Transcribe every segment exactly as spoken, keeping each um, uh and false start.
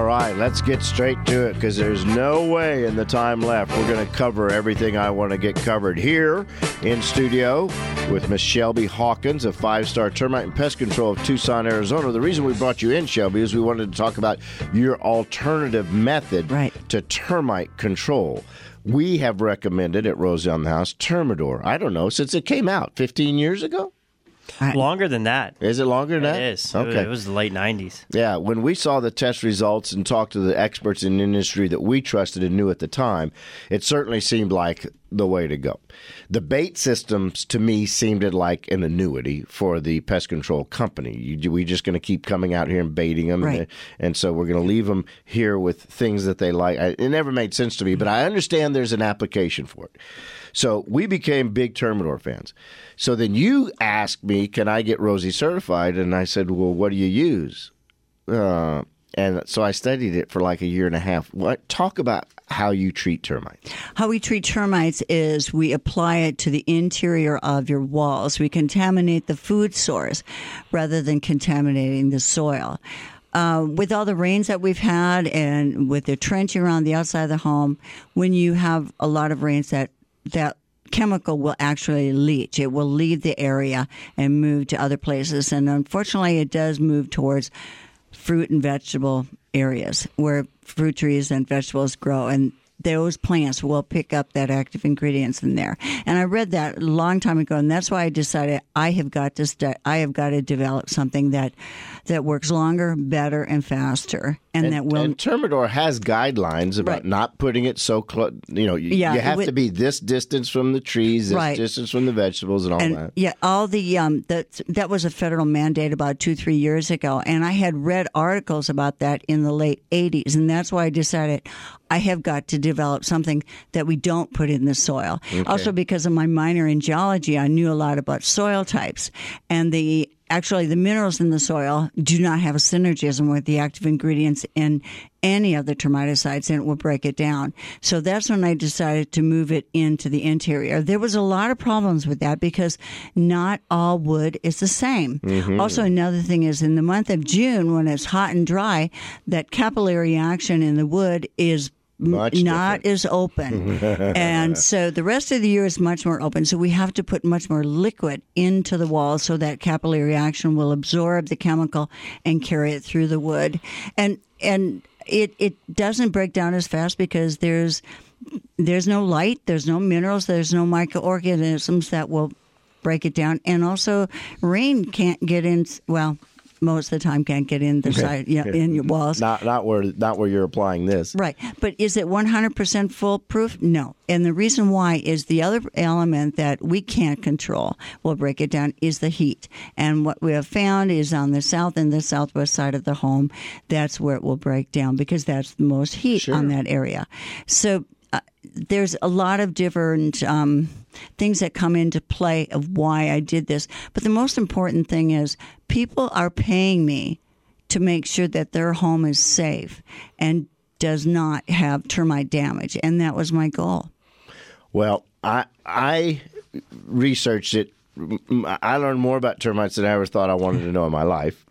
right, let's get straight to it because there's no way in the time left we're going to cover everything I want to get covered here in studio with Miss Shelby Hawkins of Five Star Termite and Pest Control of Tucson, Arizona. The reason we brought you in, Shelby, is we wanted to talk about your alternative method right. to termite control. We have recommended at Rosie on the House Termidor. I don't know, since it came out fifteen years ago? Longer than that. Is it longer than that? It is. Okay. It was the late nineties. Yeah, when we saw the test results and talked to the experts in the industry that we trusted and knew at the time, it certainly seemed like the way to go. The bait systems, to me, seemed like an annuity for the pest control company. You, we're just going to keep coming out here and baiting them, right. and, and so we're going to leave them here with things that they like. I, it never made sense to me, but I understand there's an application for it. So we became big Termidor fans. So then you asked me, can I get Rosie certified? And I said, well, what do you use? Uh, and so I studied it for like a year and a half. What? Talk about how you treat termites. How we treat termites is we apply it to the interior of your walls. We contaminate the food source rather than contaminating the soil. Uh, with all the rains that we've had and with the trenching around the outside of the home, when you have a lot of rains, that that chemical will actually leach. It will leave the area and move to other places. And unfortunately, it does move towards fruit and vegetable areas where fruit trees and vegetables grow. And those plants will pick up that active ingredients in there. And I read that a long time ago, and that's why I decided I have got to stu- I have got to develop something that that works longer, better, and faster, and, and that will. And Termidor has guidelines about right. not putting it so close. You know, you, yeah, you have with, to be this distance from the trees, this right. distance from the vegetables, and all and, that. Yeah, all the um that that was a federal mandate about two three years ago, and I had read articles about that in the late eighties, and that's why I decided I have got to develop something that we don't put in the soil. Okay. Also, because of my minor in geology, I knew a lot about soil types, and the actually the minerals in the soil do not have a synergism with the active ingredients in any of the termiticides, and it will break it down. So that's when I decided to move it into the interior. There was a lot of problems with that because not all wood is the same. Mm-hmm. Also, another thing is in the month of June, when it's hot and dry, that capillary action in the wood is Much not different. as open. And so the rest of the year is much more open. So we have to put much more liquid into the wall so that capillary action will absorb the chemical and carry it through the wood. And and it, it doesn't break down as fast because there's there's no light, there's no minerals, there's no microorganisms that will break it down. And also rain can't get in, well, most of the time can't get in the side, yeah, in your walls. Not not where not where you're applying this. Right. But is it one hundred percent foolproof? No. And the reason why is the other element that we can't control, we'll break it down, is the heat. And what we have found is on the south and the southwest side of the home, that's where it will break down because that's the most heat Sure. on that area. So uh, there's a lot of different um, things that come into play of why I did this. But the most important thing is people are paying me to make sure that their home is safe and does not have termite damage. And that was my goal. Well, I I researched it. I learned more about termites than I ever thought I wanted to know in my life.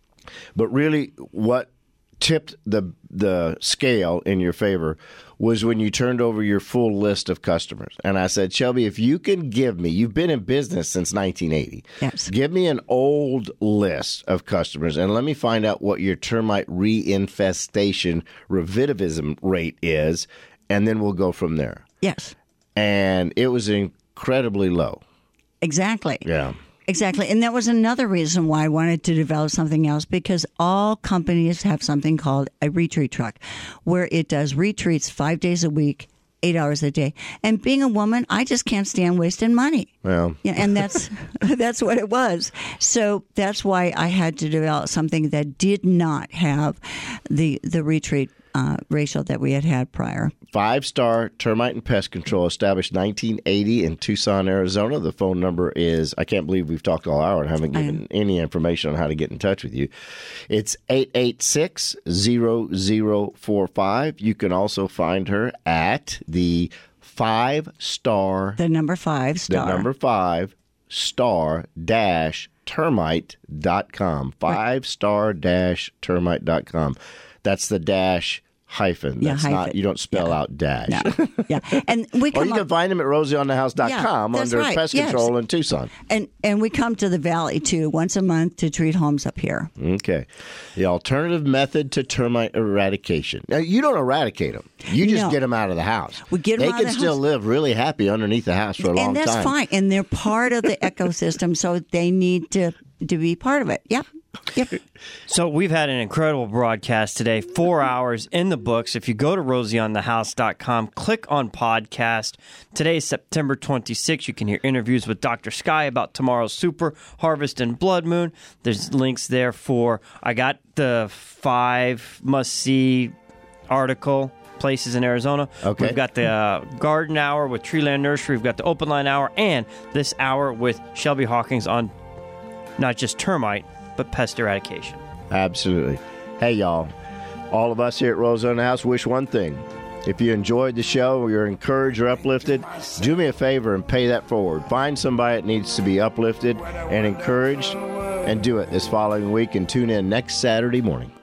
But really, what tipped the the scale in your favor was when you turned over your full list of customers. And I said, Shelby, if you can give me, you've been in business since nineteen eighty. Yes. Give me an old list of customers and let me find out what your termite reinfestation recidivism rate is, and then we'll go from there. Yes. And it was incredibly low. Exactly. Yeah. Exactly. And that was another reason why I wanted to develop something else, because all companies have something called a retreat truck where it does retreats five days a week, eight hours a day. And being a woman, I just can't stand wasting money. Well, yeah, and that's that's what it was. So that's why I had to develop something that did not have the the retreat uh, ratio that we had had prior. Five Star Termite and Pest Control, established nineteen eighty in Tucson, Arizona. The phone number is, I can't believe we've talked all hour and haven't given any information on how to get in touch with you. It's eight eight six, zero zero four five. You can also find her at the Five Star, The number five star. the number five star dash termite dot com. Five star dash termite dot com. That's the dash hyphen. Yeah, That's hyphen. not, you don't spell Yeah. out dash. No. Yeah. And we Or come you can up, find them at rosie on the house dot com Yeah, that's under right. pest Yes. control in Tucson. and, and we come to the valley, too, once a month to treat homes up here. Okay. The alternative method to termite eradication. Now, you don't eradicate them. You just No. get them out of the house. We get 'em they out of can the still house. live really happy underneath the house for a long And that's time. fine. And they're part of the ecosystem, so they need to, to be part of it. Yep. Yep. So we've had an incredible broadcast today, four hours in the books. If you go to rosie on the house dot com, click on podcast. Today is September twenty-sixth. You can hear interviews with Doctor Sky about tomorrow's super harvest and blood moon. There's links there for, I got the five must-see article places in Arizona. Okay. We've got the uh, garden hour with Treeland Nursery. We've got the open line hour and this hour with Shelby Hawkins on not just termite, but pest eradication. Absolutely. Hey, y'all. All of us here at Rose on the House wish one thing. If you enjoyed the show or you're encouraged or uplifted, do me a favor and pay that forward. Find somebody that needs to be uplifted and encouraged, and do it this following week, and tune in next Saturday morning.